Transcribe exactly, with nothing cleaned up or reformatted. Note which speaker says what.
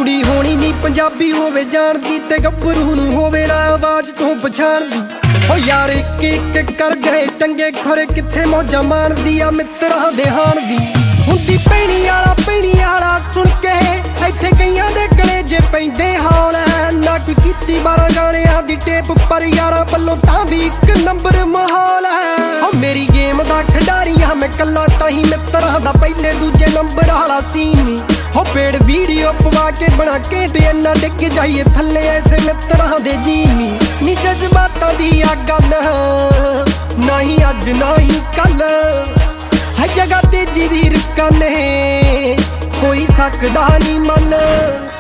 Speaker 1: ਕੁੜੀ ਹੋਣੀ ਨਹੀਂ ਪੰਜਾਬੀ ਹੋਵੇ ਜਾਣਦੀ ਤੇ ਗੱਭਰੂ ਨੂੰ ਹੋਵੇ ਨਾ ਆਵਾਜ਼ ਤੋਂ ਪਛਾਣਦੀ। ਓ ਯਾਰ ਇੱਕ ਇੱਕ ਕਰ ਗਏ ਟੰਗੇ ਖਰੇ ਕਿੱਥੇ ਮੌਜਾਂ ਮਾਣਦੀ ਆ ਮਿੱਤਰਾਂ ਦੇ ਹਾਣ ਦੀ। ਹੁੰਦੀ ਪੈਣੀ ਵਾਲਾ ਪੈਣੀ ਵਾਲਾ ਸੁਣ ਕੇ ਇੱਥੇ ਕਈਆਂ ਦੇ ਗਲੇ ਜੇ ਪੈਂਦੇ ਹੌਲ। ਨਾ ਕੋਈ ਕੀਤੀ ਬਾਰਾਂ ਗਾਣਿਆਂ ਦੀ ਟੇਪ ਪਰ ਯਾਰਾਂ ਵੱਲੋਂ ਤਾਂ ਵੀ ਇੱਕ ਨੰਬਰ ਮਾਹੌਲ ਹੈ। ਓ ਮੇਰੀ ਗੇਮ ਦਾ ਖਿਡਾਰੀ ਆ ਮੈਂ ਕੱਲਾ ਤਾਂ ਹੀ ਮਿੱਤਰਾਂ ਦਾ ਪਹਿਲੇ ਦੂਜੇ ਨੰਬਰ ਵਾਲਾ ਸੀਨ ਨੀ। ਹੋ ਪੇੜ ਵੀਡੀਓ ਪਵਾ ਕੇ ਬਣਾ ਕੇ ਇੰਨਾ ਡਿੱਗ ਜਾਈਏ ਥੱਲੇ ਐਸੇ ਮਿੱਤਰਾਂ ਦੇ ਜੀ ਨੀ। ਨੀ ਜਜ਼ਬਾਤਾਂ ਦੀ ਆ ਗੱਲ ਨਾ ਹੀ ਅੱਜ ਨਾ ਹੀ ਕੱਲ ਹੈ ਜਗ੍ਹਾ ਤੇ ਜਿਹਦੀ ਰੁਕਾਂ ਨੇ ਕੋਈ ਸਕਦਾ ਨਹੀਂ ਮੱਲ।